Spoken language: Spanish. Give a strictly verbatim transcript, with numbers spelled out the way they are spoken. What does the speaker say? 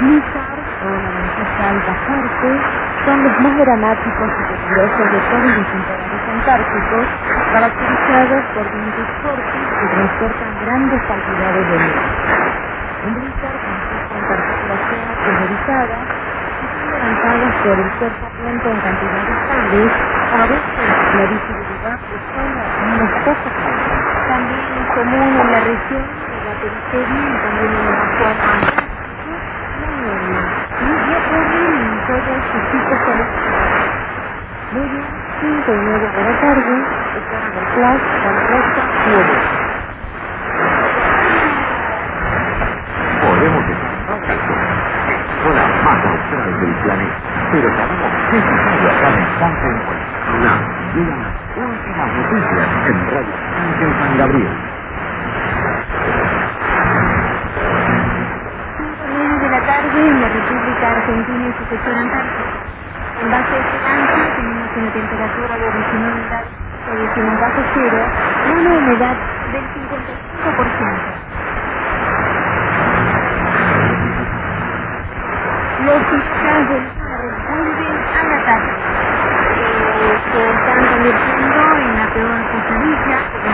blizzard o la ventisca alta fuerte son los más dramáticos y peligrosos de todos los temporales antárticos, caracterizados por vientos fuertes que transportan grandes cantidades de nieve. Un blizzard consiste en partículas finas pulverizadas que son levantadas por el cuerpo viento en cantidades tales, a veces la visibilidad es solo unos pocos metros. También es común en la región de la periferia y también en el acuario antártico la nieve, y ocurren en todos sus tipos colectivos. Muy bien, cinco y media de la tarde, es hora del flash con Rosa Nueve. Podemos estar con la más austral del planeta, pero sabemos que es necesario cada instante en cuenta. Llegan las últimas noticias en Radio Ángel San Gabriel. cinco y media de la tarde en la República Argentina y su sector antártico. En base a esperanza tenemos una temperatura de diecinueve grados Celsius bajo cero y una humedad del cincuenta y cinco por ciento. Los ciclones del mar vuelven a la tarde. Eh, se están convirtiendo en la peor pesadilla